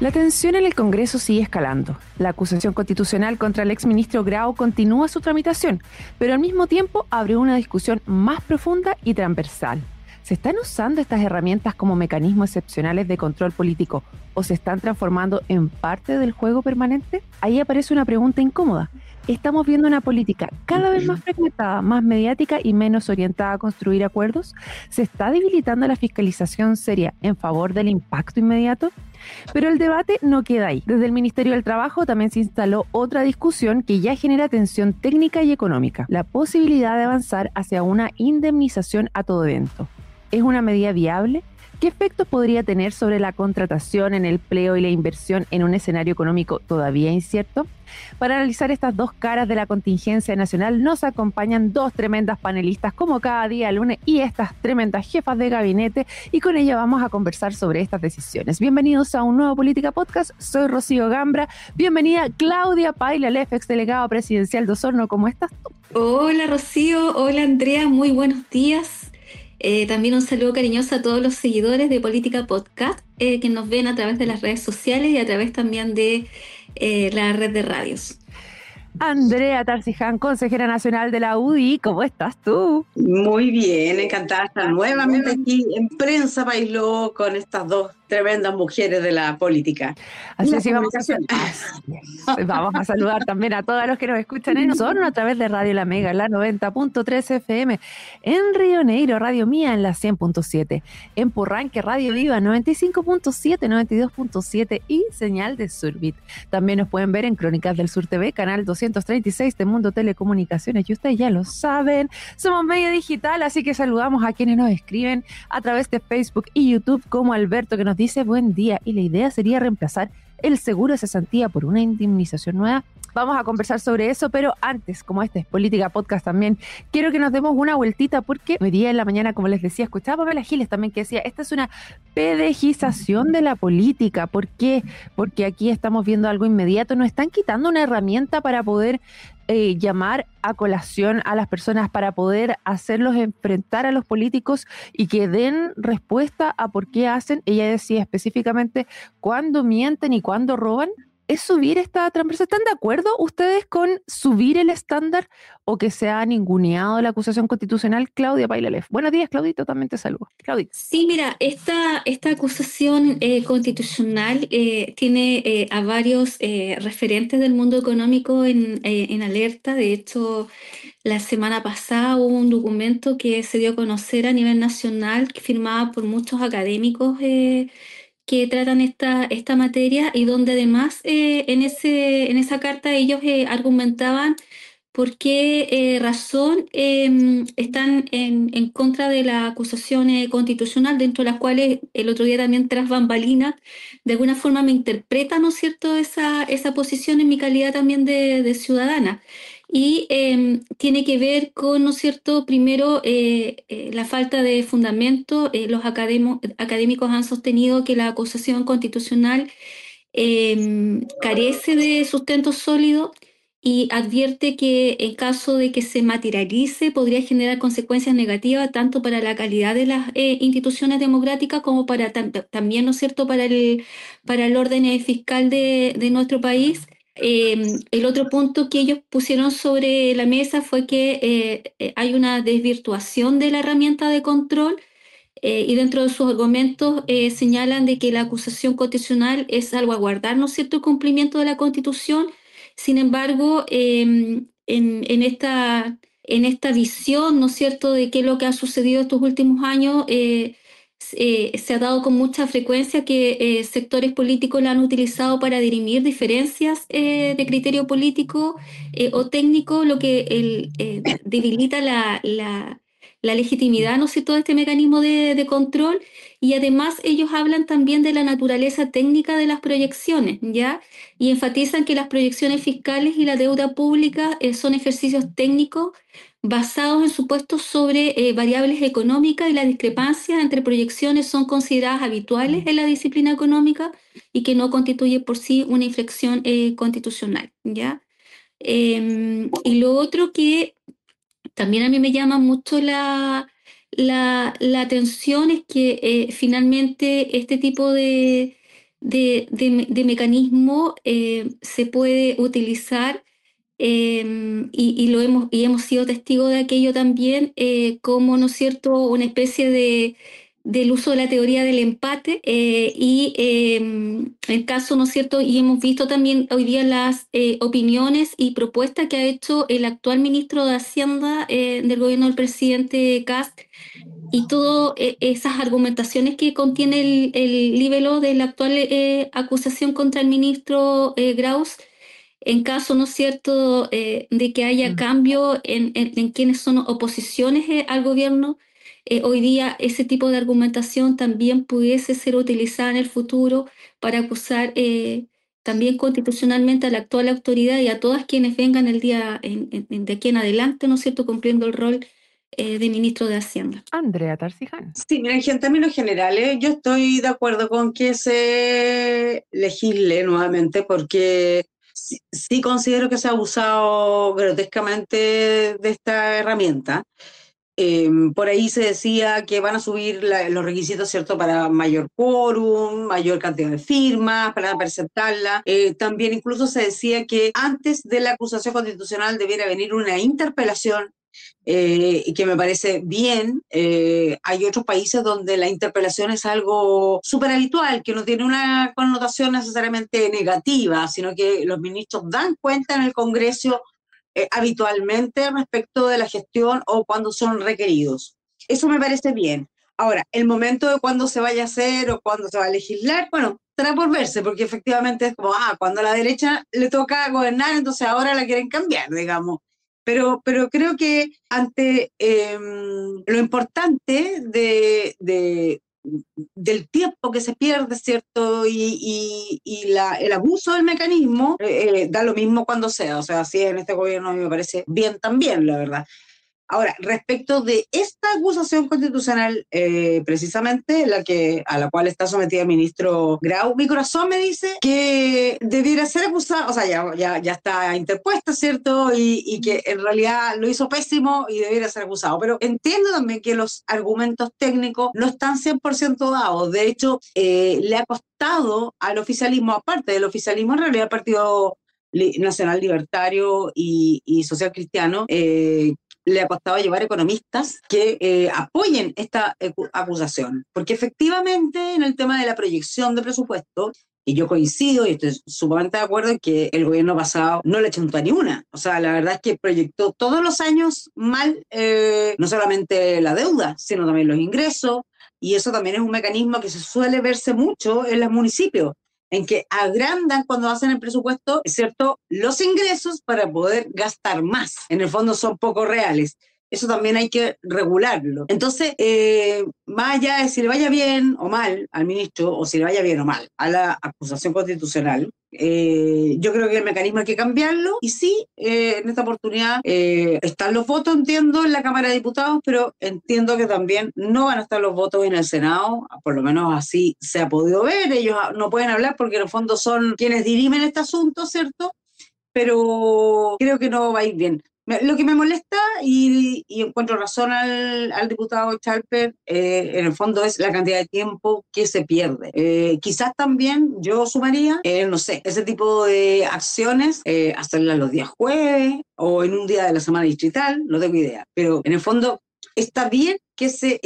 La tensión en el Congreso sigue escalando. La acusación constitucional contra el exministro Grau continúa su tramitación, pero al mismo tiempo abrió una discusión más profunda y transversal. ¿Se están usando estas herramientas como mecanismos excepcionales de control político o se están transformando en parte del juego permanente? Ahí aparece una pregunta incómoda. ¿Estamos viendo una política cada vez más fragmentada, más mediática y menos orientada a construir acuerdos? ¿Se está debilitando la fiscalización seria en favor del impacto inmediato? Pero el debate no queda ahí. Desde el Ministerio del Trabajo también se instaló otra discusión que ya genera tensión técnica y económica: la posibilidad de avanzar hacia una indemnización a todo evento. ¿Es una medida viable? ¿Qué efectos podría tener sobre la contratación, en el empleo y la inversión en un escenario económico todavía incierto? Para analizar estas dos caras de la contingencia nacional nos acompañan dos tremendas panelistas como cada día lunes y estas tremendas jefas de gabinete, y con ella vamos a conversar sobre estas decisiones. Bienvenidos a un nuevo Política Podcast. Soy Rocío Gambra. Bienvenida Claudia Paila-Leff, exdelegada presidencial de Osorno. ¿Cómo estás tú? Hola Rocío, hola Andrea, muy buenos días. También un saludo cariñoso a todos los seguidores de Política Podcast que nos ven a través de las redes sociales y a través también de la red de radios. Andrea Tarciján, consejera nacional de la UDI. ¿Cómo estás tú? Muy bien, encantada de estar nuevamente aquí en Prensa Bailó con estas dos tremendas mujeres de la política. Así es, vamos a saludar también a todos los que nos escuchan en Osorno a través de Radio La Mega, la 90.3 FM, en Río Negro, Radio Mía en la 100.7, en Purranque, Radio Viva 95.7, 92.7 y señal de Surbit. También nos pueden ver en Crónicas del Sur TV, canal 236 de Mundo Telecomunicaciones, y ustedes ya lo saben, somos medio digital, así que saludamos a quienes nos escriben a través de Facebook y YouTube, como Alberto, que nos dice buen día, y la idea sería reemplazar el seguro de cesantía por una indemnización nueva. Vamos a conversar sobre eso, pero antes, como este es Política Podcast también, quiero que nos demos una vueltita, porque hoy día en la mañana, como les decía, escuchaba a Pamela Giles también que decía, esta es una pedejización de la política. ¿Por qué? Porque aquí estamos viendo algo inmediato, nos están quitando una herramienta para poder llamar a colación a las personas, para poder hacerlos enfrentar a los políticos y que den respuesta a por qué hacen. Ella decía específicamente cuándo mienten y cuándo roban. ¿Es subir esta transversal? ¿Están de acuerdo ustedes con subir el estándar o que se ha ninguneado la acusación constitucional? Claudia Paila-Leff. Buenos días, Claudito, también te saludo. Claudito. Sí, mira, esta acusación constitucional tiene a varios referentes del mundo económico en alerta. De hecho, la semana pasada hubo un documento que se dio a conocer a nivel nacional, firmado por muchos académicos que tratan esta materia, y donde además en esa carta ellos argumentaban por qué razón están en contra de la acusación constitucional, dentro de las cuales el otro día también, tras bambalinas, de alguna forma me interpreta, ¿no es cierto?, esa posición en mi calidad también de ciudadana. Y tiene que ver con, ¿no es cierto?, primero la falta de fundamento. Los académicos han sostenido que la acusación constitucional carece de sustento sólido, y advierte que en caso de que se materialice podría generar consecuencias negativas tanto para la calidad de las instituciones democráticas como para también, ¿no es cierto?, para el orden fiscal de nuestro país. El otro punto que ellos pusieron sobre la mesa fue que hay una desvirtuación de la herramienta de control, y dentro de sus argumentos señalan de que la acusación constitucional es salvaguardar, ¿no es cierto?, el cumplimiento de la Constitución. Sin embargo, en esta visión, ¿no es cierto?, de qué es lo que ha sucedido estos últimos años, se ha dado con mucha frecuencia que sectores políticos la han utilizado para dirimir diferencias de criterio político o técnico, lo que debilita la legitimidad, ¿no es cierto?, de este mecanismo de control. Y además ellos hablan también de la naturaleza técnica de las proyecciones, ¿ya? Y enfatizan que las proyecciones fiscales y la deuda pública son ejercicios técnicos basados en supuestos sobre variables económicas, y las discrepancias entre proyecciones son consideradas habituales en la disciplina económica y que no constituye por sí una inflexión constitucional, ¿ya? Y lo otro que también a mí me llama mucho la atención es que finalmente este tipo de de mecanismo se puede utilizar, y hemos sido testigos de aquello también, como, ¿no es cierto?, una especie del uso de la teoría del empate, el caso, ¿no es cierto?, y hemos visto también hoy día las opiniones y propuestas que ha hecho el actual ministro de Hacienda del gobierno del presidente Kast, y todas esas argumentaciones que contiene el libelo de la actual acusación contra el ministro Graus, en caso, ¿no es cierto?, de que haya cambio en quienes son oposiciones al gobierno. Hoy día ese tipo de argumentación también pudiese ser utilizada en el futuro para acusar también constitucionalmente a la actual autoridad y a todas quienes vengan el día de aquí en adelante, ¿no es cierto?, cumpliendo el rol de ministro de Hacienda. Andrea Tarciján. Sí, mira, en términos generales, yo estoy de acuerdo con que se legisle nuevamente, porque sí considero que se ha abusado grotescamente de esta herramienta. Por ahí se decía que van a subir los requisitos, ¿cierto?, para mayor quórum, mayor cantidad de firmas, para presentarla. También incluso se decía que antes de la acusación constitucional debiera venir una interpelación, y que me parece bien. Hay otros países donde la interpelación es algo súper habitual, que no tiene una connotación necesariamente negativa, sino que los ministros dan cuenta en el Congreso habitualmente respecto de la gestión o cuando son requeridos. Eso me parece bien. Ahora, el momento de cuándo se vaya a hacer o cuándo se va a legislar, bueno, estará por verse, porque efectivamente es como, cuando a la derecha le toca gobernar, entonces ahora la quieren cambiar, digamos. Pero creo que ante lo importante del tiempo que se pierde, ¿cierto?, y el abuso del mecanismo, da lo mismo cuando sea. O sea, si en este gobierno a mí me parece bien también, la verdad. Ahora, respecto de esta acusación constitucional, precisamente a la cual está sometido el ministro Grau, mi corazón me dice que debiera ser acusado, o sea, ya está interpuesta, ¿cierto?, y que en realidad lo hizo pésimo y debiera ser acusado. Pero entiendo también que los argumentos técnicos no están 100% dados. De hecho, le ha costado al oficialismo, aparte del oficialismo, en realidad al Partido Nacional Libertario y Social Cristiano, le ha costado llevar economistas que apoyen esta acusación, porque efectivamente en el tema de la proyección de presupuesto, y yo coincido y estoy sumamente de acuerdo en que el gobierno pasado no le chuntó ni una. O sea, la verdad es que proyectó todos los años mal, no solamente la deuda, sino también los ingresos, y eso también es un mecanismo que se suele verse mucho en los municipios, en que agrandan cuando hacen el presupuesto, es cierto, los ingresos para poder gastar más. En el fondo son poco reales. Eso también hay que regularlo. Entonces, más allá de si le vaya bien o mal al ministro, o si le vaya bien o mal a la acusación constitucional, yo creo que el mecanismo hay que cambiarlo. Y sí, en esta oportunidad están los votos, entiendo, en la Cámara de Diputados, pero entiendo que también no van a estar los votos en el Senado, por lo menos así se ha podido ver. Ellos no pueden hablar porque en el fondo son quienes dirimen este asunto, ¿cierto? Pero creo que no va a ir bien. Lo que me molesta, y encuentro razón al diputado Schalper, en el fondo es la cantidad de tiempo que se pierde. Quizás también yo sumaría, no sé, ese tipo de acciones, hacerlas los días jueves o en un día de la semana distrital, no tengo idea. Pero en el fondo está bien que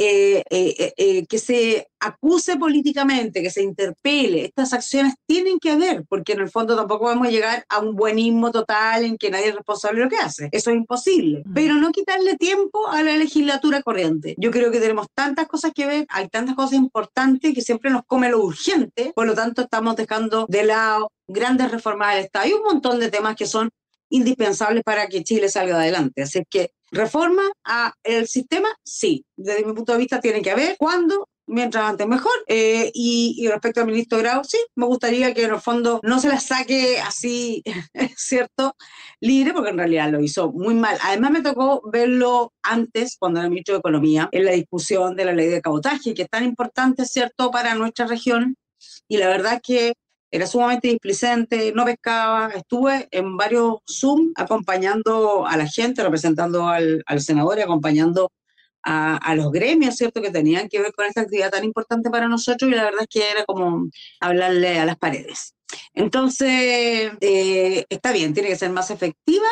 se acuse políticamente, que se interpele. Estas acciones tienen que haber, porque en el fondo tampoco vamos a llegar a un buenismo total en que nadie es responsable de lo que hace. Eso es imposible. Pero no quitarle tiempo a la legislatura corriente. Yo creo que tenemos tantas cosas que ver, hay tantas cosas importantes que siempre nos come lo urgente, por lo tanto estamos dejando de lado grandes reformas del Estado. Hay un montón de temas que son indispensables para que Chile salga adelante. Así que reforma al sistema, sí, desde mi punto de vista tiene que haber. ¿Cuándo? Mientras antes mejor. Y respecto al ministro Grau, sí, me gustaría que en el fondo no se la saque así, ¿cierto?, libre, porque en realidad lo hizo muy mal. Además me tocó verlo antes, cuando era ministro de Economía, en la discusión de la ley de cabotaje, que es tan importante, ¿cierto?, para nuestra región, y la verdad es que era sumamente displicente, no pescaba. Estuve en varios Zoom acompañando a la gente, representando al senador y acompañando a los gremios, ¿cierto?, que tenían que ver con esta actividad tan importante para nosotros, y la verdad es que era como hablarle a las paredes. Entonces, está bien, tiene que ser más efectiva,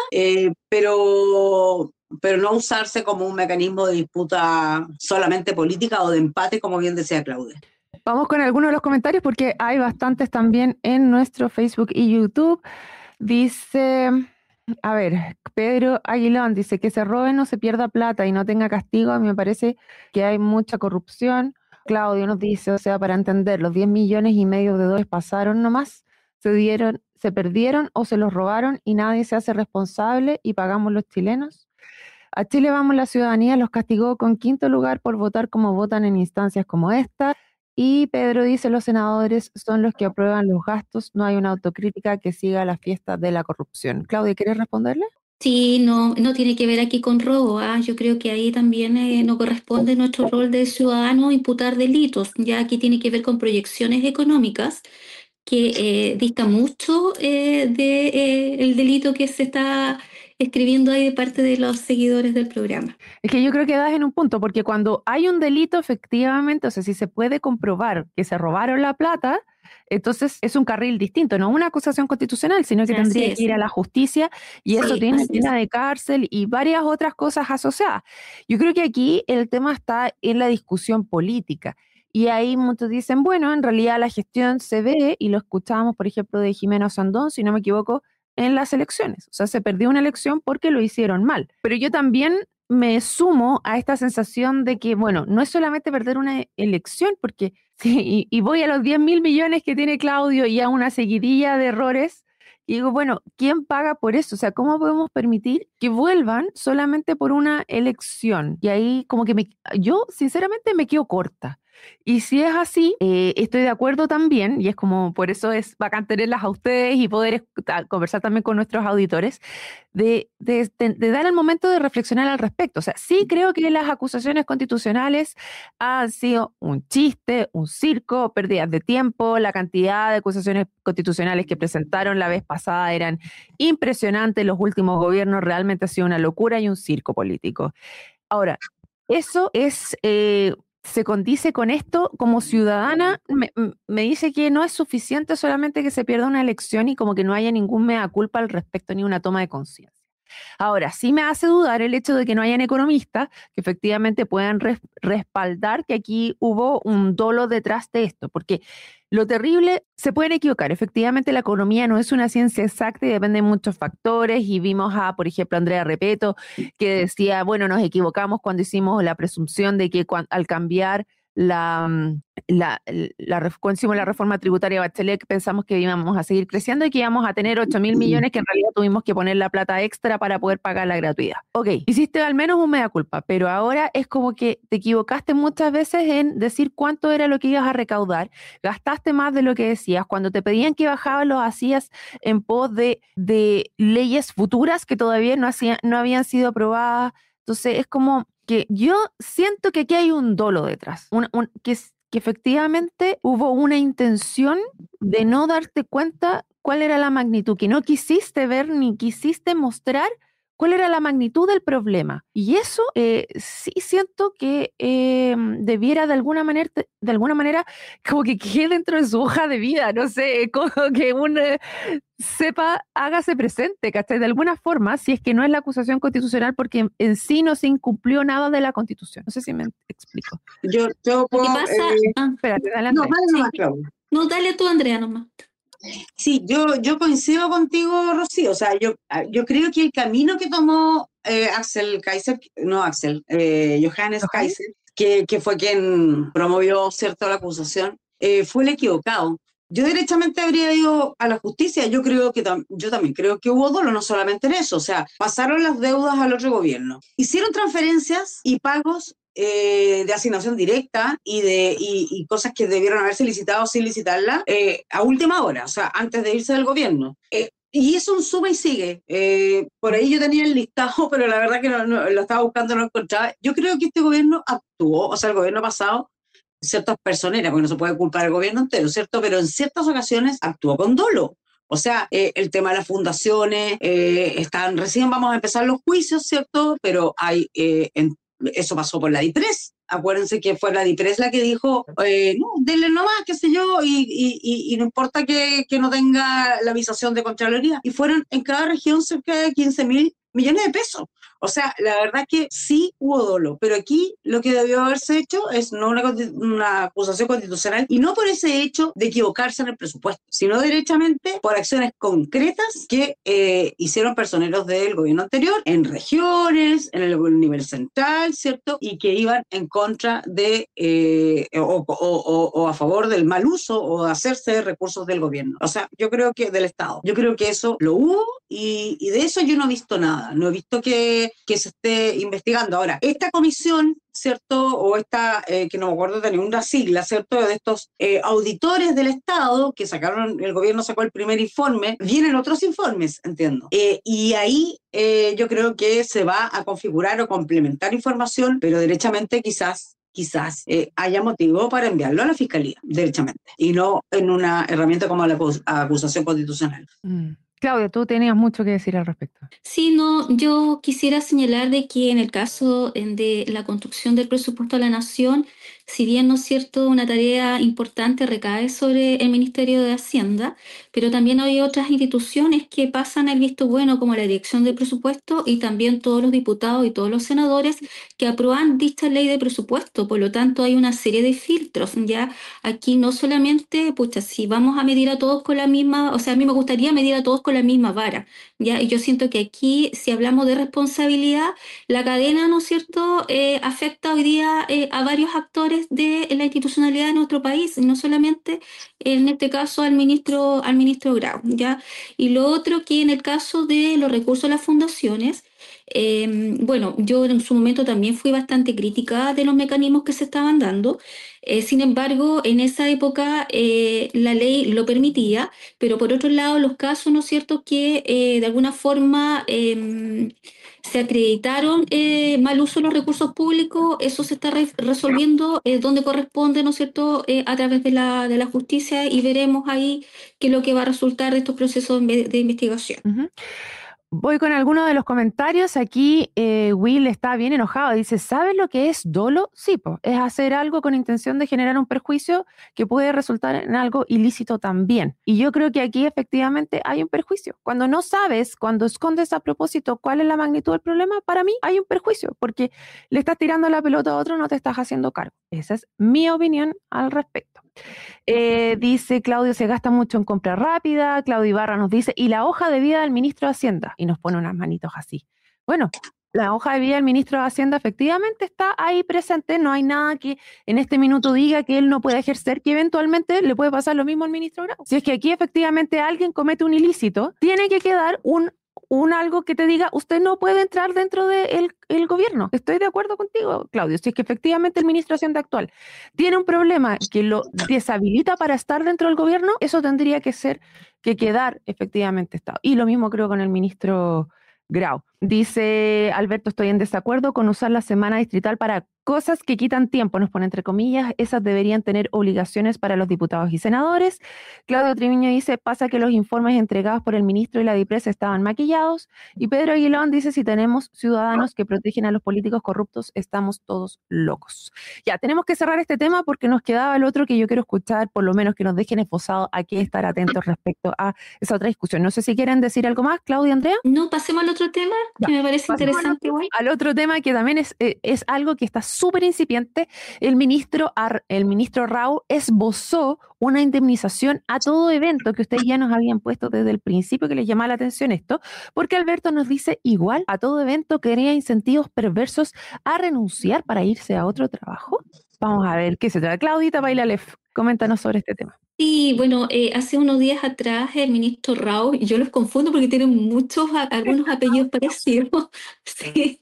pero no usarse como un mecanismo de disputa solamente política o de empate, como bien decía Claudia. Vamos con algunos de los comentarios porque hay bastantes también en nuestro Facebook y YouTube. Dice, a ver, Pedro Aguilón dice que se robe, no se pierda plata y no tenga castigo. A mí me parece que hay mucha corrupción. Claudio nos dice, o sea, para entender, los 10,5 millones de dólares pasaron nomás, se perdieron o se los robaron y nadie se hace responsable y pagamos los chilenos. A Chile Vamos, la ciudadanía los castigó con 5º lugar por votar como votan en instancias como esta. Y Pedro dice, los senadores son los que aprueban los gastos, no hay una autocrítica que siga la fiesta de la corrupción. Claudia, ¿quieres responderle? Sí, no tiene que ver aquí con robo. Yo creo que ahí también no corresponde nuestro rol de ciudadano imputar delitos. Ya aquí tiene que ver con proyecciones económicas que dista mucho del delito que se está escribiendo ahí de parte de los seguidores del programa. Es que yo creo que das en un punto, porque cuando hay un delito, efectivamente, o sea, si se puede comprobar que se robaron la plata, entonces es un carril distinto, no una acusación constitucional, sino que tendría que ir a la justicia y eso tiene pena de cárcel y varias otras cosas asociadas. Yo creo que aquí el tema está en la discusión política. Y ahí muchos dicen, bueno, en realidad la gestión se ve, y lo escuchábamos, por ejemplo, de Jimena Sandón, si no me equivoco, en las elecciones. O sea, se perdió una elección porque lo hicieron mal. Pero yo también me sumo a esta sensación de que, bueno, no es solamente perder una elección, porque sí, y voy a los 10,000 millones que tiene Claudio y a una seguidilla de errores, y digo, bueno, ¿quién paga por eso? O sea, ¿cómo podemos permitir que vuelvan solamente por una elección? Y ahí como que yo sinceramente me quedo corta. Y si es así, estoy de acuerdo también, y es como por eso es bacán tenerlas a ustedes y poder conversar también con nuestros auditores, de dar el momento de reflexionar al respecto. O sea, sí creo que las acusaciones constitucionales han sido un chiste, un circo, pérdidas de tiempo, la cantidad de acusaciones constitucionales que presentaron la vez pasada eran impresionantes, los últimos gobiernos realmente ha sido una locura y un circo político. Ahora, eso es... se condice con esto, como ciudadana, me dice que no es suficiente solamente que se pierda una elección y como que no haya ningún mea culpa al respecto ni una toma de conciencia. Ahora, sí me hace dudar el hecho de que no hayan economistas que efectivamente puedan respaldar que aquí hubo un dolo detrás de esto, porque lo terrible, se pueden equivocar, efectivamente la economía no es una ciencia exacta y depende de muchos factores, y vimos a, por ejemplo, Andrea Repeto, que decía, bueno, nos equivocamos cuando hicimos la presunción de que al cambiar cuando hicimos la reforma tributaria Bachelet, pensamos que íbamos a seguir creciendo y que íbamos a tener 8,000 millones, que en realidad tuvimos que poner la plata extra para poder pagar la gratuidad. Ok, hiciste al menos un mea culpa, pero ahora es como que te equivocaste muchas veces en decir cuánto era lo que ibas a recaudar, gastaste más de lo que decías, cuando te pedían que bajabas lo hacías en pos de leyes futuras que todavía no habían sido aprobadas. Entonces es como que yo siento que aquí hay un dolo detrás, que efectivamente hubo una intención de no darte cuenta cuál era la magnitud, que no quisiste ver ni quisiste mostrar cuál era la magnitud del problema. Y eso sí siento que debiera de alguna manera como que quede dentro de su hoja de vida, no sé, como que uno hágase presente, ¿cachai? De alguna forma, si es que no es la acusación constitucional, porque en sí no se incumplió nada de la Constitución. No sé si me explico. Yo puedo... ¿Qué pasa? Espérate, adelante. No, vale nomás, Claudia. No, dale tú, Andrea, nomás. Sí, yo coincido contigo, Rocío. O sea, yo creo que el camino que tomó Johannes Kaiser, que fue quien promovió, ¿cierto?, la acusación, fue el equivocado. Yo derechamente habría ido a la justicia. Yo también creo que hubo dolo, no solamente en eso. O sea, pasaron las deudas al otro gobierno. Hicieron transferencias y pagos de asignación directa y cosas que debieron haberse licitado sin licitarla a última hora, o sea, antes de irse del gobierno. Y es un suma y sigue. Por ahí yo tenía el listado, pero la verdad que no, lo estaba buscando, no lo encontraba. Yo creo que este gobierno actuó, o sea, el gobierno pasado, ciertas personeras, porque no se puede culpar al gobierno entero, ¿cierto? Pero en ciertas ocasiones actuó con dolo. O sea, el tema de las fundaciones, recién vamos a empezar los juicios, ¿cierto? Pero hay eso pasó por la DIPRES. Acuérdense que fue la DIPRES la que dijo, no, denle nomás, qué sé yo, y no importa que no tenga la visación de Contraloría. Y fueron en cada región cerca de 15.000 millones de pesos. O sea, la verdad que sí hubo dolo, pero aquí lo que debió haberse hecho es no una acusación constitucional, y no por ese hecho de equivocarse en el presupuesto, sino derechamente por acciones concretas que hicieron personeros del gobierno anterior en regiones, en el nivel central, ¿cierto? Y que iban en contra de o a favor del mal uso o de hacerse de recursos del gobierno. O sea, yo creo que del Estado. Yo creo que eso lo hubo, y de eso yo no he visto nada. No he visto que se esté investigando. Ahora, esta comisión, ¿cierto? O esta, que no me acuerdo de ninguna sigla, ¿cierto? De estos auditores del Estado que el gobierno sacó el primer informe, vienen otros informes, entiendo. Y ahí yo creo que se va a configurar o complementar información, pero derechamente quizás haya motivo para enviarlo a la Fiscalía, derechamente, y no en una herramienta como la acusación constitucional. Claudia, tú tenías mucho que decir al respecto. Sí, no, yo quisiera señalar de que en el caso de la construcción del presupuesto de la Nación, si bien, ¿no es cierto?, una tarea importante recae sobre el Ministerio de Hacienda, pero también hay otras instituciones que pasan el visto bueno, como la Dirección del Presupuesto, y también todos los diputados y todos los senadores que aprueban dicha ley de presupuesto. Por lo tanto, hay una serie de filtros. Ya aquí no solamente, pucha, si vamos a medir a todos con la misma, o sea, a mí me gustaría medir a todos con la misma vara, ¿ya? Y yo siento que aquí, si hablamos de responsabilidad, la cadena, ¿no es cierto?, afecta hoy día a varios actores de la institucionalidad de nuestro país, y no solamente en este caso al ministro Grau, ¿ya? Y lo otro, que en el caso de los recursos de las fundaciones, bueno, yo en su momento también fui bastante crítica de los mecanismos que se estaban dando. Sin embargo, en esa época la ley lo permitía, pero por otro lado los casos, ¿no es cierto?, que de alguna forma se acreditaron mal uso de los recursos públicos, eso se está resolviendo donde corresponde, ¿no es cierto?, a través de la justicia, y veremos ahí qué es lo que va a resultar de estos procesos de investigación. Uh-huh. Voy con algunos de los comentarios. Aquí Will está bien enojado. Dice, ¿sabes lo que es dolo? Sí, es hacer algo con intención de generar un perjuicio que puede resultar en algo ilícito también. Y yo creo que aquí efectivamente hay un perjuicio. Cuando no sabes, cuando escondes a propósito cuál es la magnitud del problema, para mí hay un perjuicio, porque le estás tirando la pelota a otro, no te estás haciendo cargo. Esa es mi opinión al respecto. Dice Claudio, se gasta mucho en compra rápida. Claudio Ibarra nos dice, y la hoja de vida del ministro de Hacienda, y nos pone unas manitos así. Bueno, la hoja de vida del ministro de Hacienda efectivamente está ahí presente, no hay nada que en este minuto diga que él no puede ejercer, que eventualmente le puede pasar lo mismo al ministro Grau. Si es que aquí efectivamente alguien comete un ilícito, tiene que quedar un algo que te diga, usted no puede entrar dentro del gobierno. Estoy de acuerdo contigo, Claudio. Si es que efectivamente el ministro de Hacienda actual tiene un problema que lo deshabilita para estar dentro del gobierno, eso tendría que quedar efectivamente estado. Y lo mismo creo con el ministro Grau. Dice Alberto, estoy en desacuerdo con usar la semana distrital para cosas que quitan tiempo, nos pone entre comillas, esas deberían tener obligaciones para los diputados y senadores. Claudio Triviño dice, pasa que los informes entregados por el ministro y la DIPRES estaban maquillados. Y Pedro Aguilón dice, si tenemos ciudadanos que protegen a los políticos corruptos, estamos todos locos. Ya, tenemos que cerrar este tema porque nos quedaba el otro que yo quiero escuchar, por lo menos que nos dejen esposado a qué estar atentos respecto a esa otra discusión. No sé si quieren decir algo más, Claudia, Andrea. No, pasemos al otro tema, que me parece interesante. Al otro tema que también es algo que está súper incipiente. El ministro Rau esbozó una indemnización a todo evento, que ustedes ya nos habían puesto desde el principio que les llamaba la atención esto, porque Alberto nos dice, igual a todo evento crea incentivos perversos a renunciar para irse a otro trabajo. Vamos a ver qué se trata. Claudita Bailalef, coméntanos sobre este tema. Sí, bueno, hace unos días atrás el ministro Rau, y yo los confundo porque tienen algunos apellidos parecidos, sí,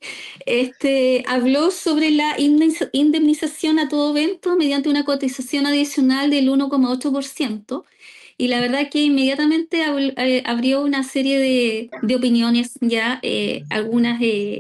habló sobre la indemnización a todo evento mediante una cotización adicional del 1,8%, y la verdad que inmediatamente abrió una serie de opiniones ya, algunas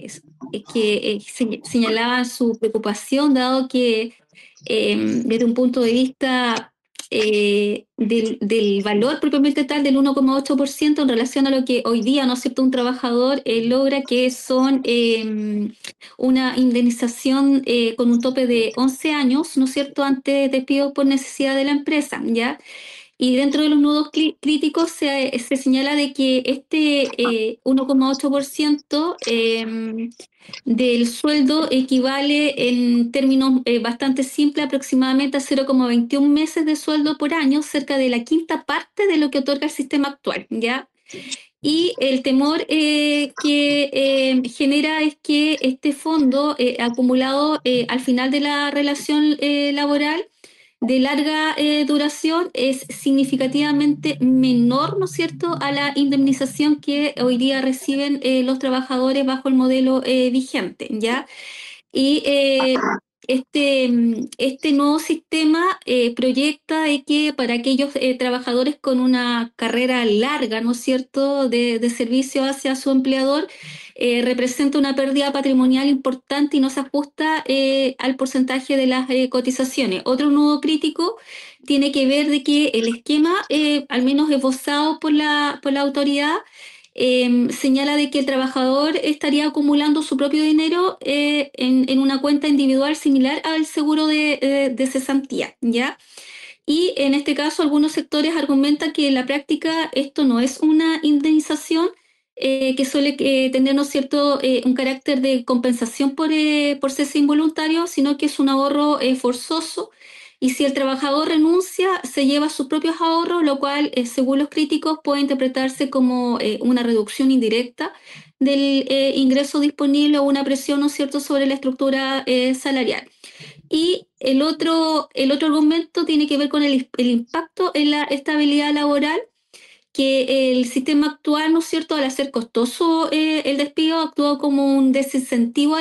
que señalaban su preocupación, dado que desde un punto de vista del valor propiamente tal del 1,8% en relación a lo que hoy día, ¿no es cierto?, un trabajador logra, que son una indemnización con un tope de 11 años, ¿no es cierto?, ante despidos por necesidad de la empresa, ¿ya? Y dentro de los nudos críticos se señala de que este 1,8% del sueldo equivale en términos bastante simples aproximadamente a 0,21 meses de sueldo por año, cerca de la quinta parte de lo que otorga el sistema actual, ¿ya? Y el temor que genera es que este fondo acumulado al final de la relación laboral de larga duración es significativamente menor, ¿no es cierto?, a la indemnización que hoy día reciben los trabajadores bajo el modelo vigente, ¿ya? Y este nuevo sistema proyecta de que para aquellos trabajadores con una carrera larga, ¿no es cierto?, de servicio hacia su empleador, representa una pérdida patrimonial importante y no se ajusta al porcentaje de las cotizaciones. Otro nudo crítico tiene que ver de que el esquema, al menos esbozado por la autoridad, señala de que el trabajador estaría acumulando su propio dinero en una cuenta individual similar al seguro de cesantía, ¿ya? Y en este caso algunos sectores argumentan que en la práctica esto no es una indemnización que suele tener, ¿no es cierto?, un carácter de compensación por cese involuntario, sino que es un ahorro forzoso. Y si el trabajador renuncia, se lleva sus propios ahorros, lo cual, según los críticos, puede interpretarse como una reducción indirecta del ingreso disponible o una presión, ¿no es cierto?, sobre la estructura salarial. Y el otro argumento tiene que ver con el impacto en la estabilidad laboral, que el sistema actual, ¿no es cierto?, al hacer costoso el despido, actuó como un desincentivo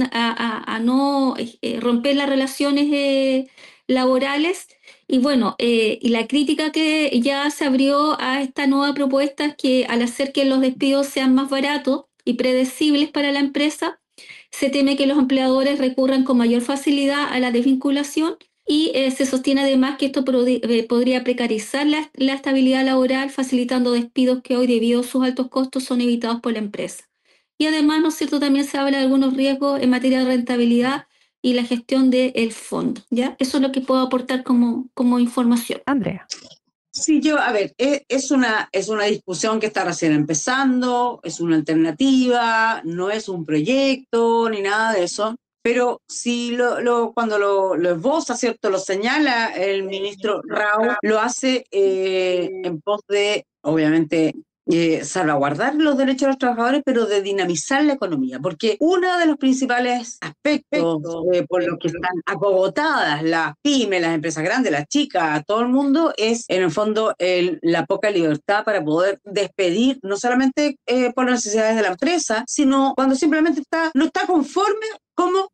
a no romper las relaciones laborales. Y bueno, y la crítica que ya se abrió a esta nueva propuesta es que al hacer que los despidos sean más baratos y predecibles para la empresa, se teme que los empleadores recurran con mayor facilidad a la desvinculación y se sostiene además que esto podría precarizar la estabilidad laboral, facilitando despidos que hoy, debido a sus altos costos, son evitados por la empresa. Y además, ¿no es cierto?, también se habla de algunos riesgos en materia de rentabilidad y la gestión del fondo, ¿ya? Eso es lo que puedo aportar como información. Andrea. Sí, a ver, es una discusión que está recién empezando, es una alternativa, no es un proyecto ni nada de eso, pero si cuando lo esboza, ¿cierto?, lo señala el ministro Rao, lo hace en pos de, obviamente, salvaguardar los derechos de los trabajadores, pero de dinamizar la economía, porque uno de los principales aspectos por los que están acogotadas las pymes, las empresas grandes, las chicas, todo el mundo, es en el fondo la poca libertad para poder despedir, no solamente por las necesidades de la empresa, sino cuando simplemente no está conforme cómo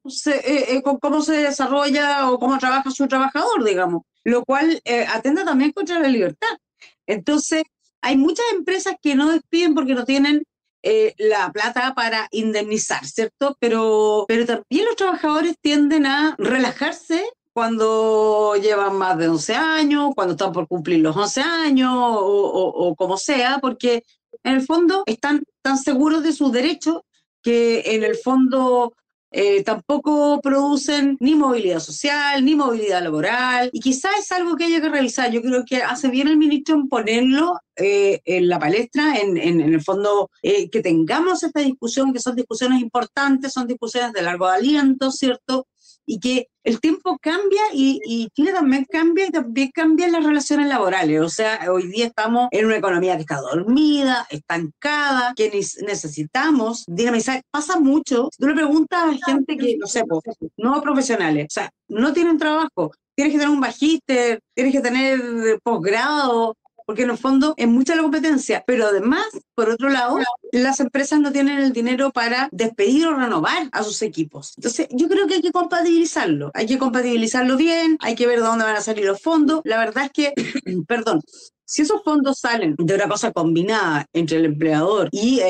se desarrolla o cómo trabaja su trabajador, digamos, lo cual atenta también contra la libertad. Entonces, hay muchas empresas que no despiden porque no tienen la plata para indemnizar, ¿cierto? Pero también los trabajadores tienden a relajarse cuando llevan más de 11 años, cuando están por cumplir los 11 años o como sea, porque en el fondo están tan seguros de sus derechos que en el fondo tampoco producen ni movilidad social, ni movilidad laboral, y quizás es algo que haya que revisar. Yo creo que hace bien el ministro en ponerlo en la palestra, en el fondo, que tengamos esta discusión, que son discusiones importantes, son discusiones de largo aliento, ¿cierto? Y que el tiempo cambia y Chile también cambia, y también cambian las relaciones laborales. O sea, hoy día estamos en una economía que está dormida, estancada, que necesitamos dinamizar. Pasa mucho, si tú le preguntas a gente que, no sé, no profesionales, o sea, no tienen trabajo, tienes que tener un magíster, tienes que tener posgrado, porque en el fondo es mucha la competencia, pero además, por otro lado, las empresas no tienen el dinero para despedir o renovar a sus equipos. Entonces, yo creo que hay que compatibilizarlo bien, hay que ver de dónde van a salir los fondos. La verdad es que, perdón, Si esos fondos salen de una cosa combinada entre el empleador y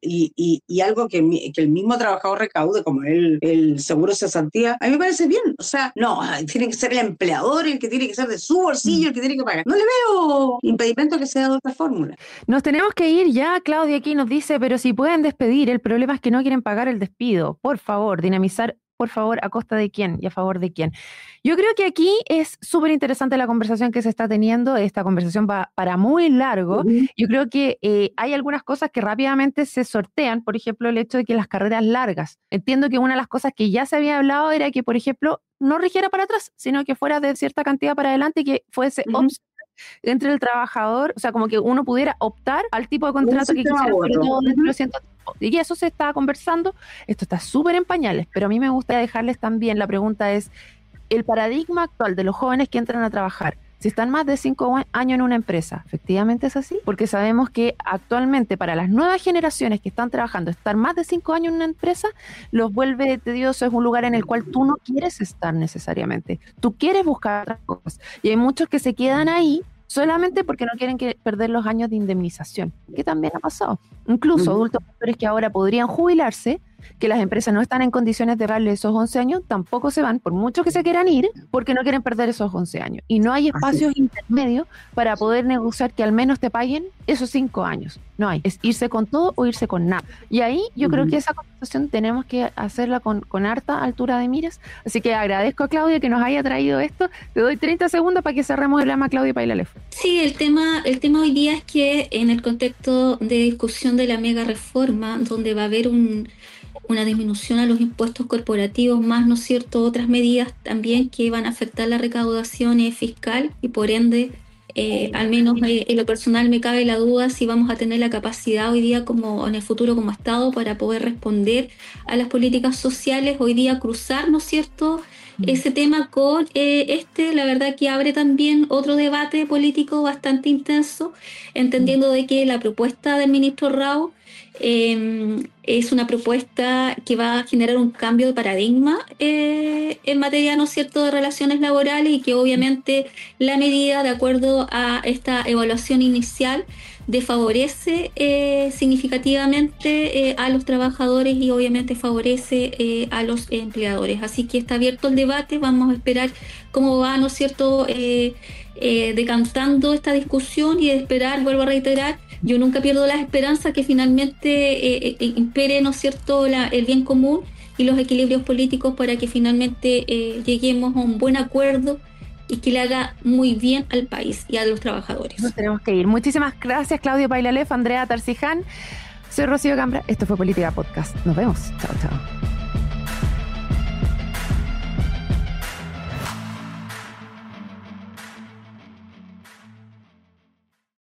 algo que el mismo trabajador recaude, como el seguro de cesantía, a mí me parece bien. O sea, no, tiene que ser el empleador el que tiene que ser de su bolsillo el que tiene que pagar. No le veo impedimento que sea de otra fórmula. Nos tenemos que ir ya. Claudia aquí nos dice, pero si pueden despedir, el problema es que no quieren pagar el despido. Por favor, dinamizar, por favor, ¿a costa de quién y a favor de quién? Yo creo que aquí es súper interesante la conversación que se está teniendo. Esta conversación va para muy largo. Yo creo que hay algunas cosas que rápidamente se sortean. Por ejemplo, el hecho de que las carreras largas. Entiendo que una de las cosas que ya se había hablado era que, por ejemplo, no rigiera para atrás, sino que fuera de cierta cantidad para adelante y que fuese opcional entre el trabajador, o sea, como que uno pudiera optar al tipo de contrato que quisiera, pero todo dentro de cierto tiempo. Y eso se está conversando. Esto está súper en pañales, pero a mí me gusta dejarles también, la pregunta es, el paradigma actual de los jóvenes que entran a trabajar, si están más de 5 años en una empresa, ¿efectivamente es así? Porque sabemos que actualmente para las nuevas generaciones que están trabajando, estar más de 5 años en una empresa los vuelve tedioso, es un lugar en el cual tú no quieres estar necesariamente, tú quieres buscar otras cosas. Y hay muchos que se quedan ahí solamente porque no quieren perder los años de indemnización, que también ha pasado. Incluso adultos mayores que ahora podrían jubilarse, que las empresas no están en condiciones de darle esos 11 años, tampoco se van, por mucho que se quieran ir, porque no quieren perder esos 11 años. Y no hay espacios intermedios para poder negociar que al menos te paguen esos 5 años. No hay. Es irse con todo o irse con nada. Y ahí yo creo que esa conversación tenemos que hacerla con harta altura de miras. Así que agradezco a Claudia que nos haya traído esto. Te doy 30 segundos para que cerremos el tema, Claudia Pailalef. Sí, el tema hoy día es que en el contexto de discusión de la mega reforma, donde va a haber una disminución a los impuestos corporativos, más, ¿no es cierto?, otras medidas también que van a afectar la recaudación fiscal y por ende, al menos en lo personal me cabe la duda si vamos a tener la capacidad hoy día como en el futuro como Estado para poder responder a las políticas sociales, hoy día cruzar, ¿no es cierto?, ese tema con la verdad que abre también otro debate político bastante intenso, entendiendo de que la propuesta del ministro Rao es una propuesta que va a generar un cambio de paradigma en materia, ¿no es cierto?, de relaciones laborales y que obviamente la medida, de acuerdo a esta evaluación inicial, desfavorece significativamente a los trabajadores y obviamente favorece a los empleadores. Así que está abierto el debate, vamos a esperar cómo va, ¿no es cierto?, decantando esta discusión y esperar, vuelvo a reiterar, yo nunca pierdo la esperanza que finalmente impere, ¿no es cierto?, el bien común y los equilibrios políticos para que finalmente lleguemos a un buen acuerdo y que le haga muy bien al país y a los trabajadores. Nos tenemos que ir. Muchísimas gracias, Claudio Pailalef, Andrea Tarciján. Soy Rocío Gambra. Esto fue Política Podcast. Nos vemos. Chao, chao.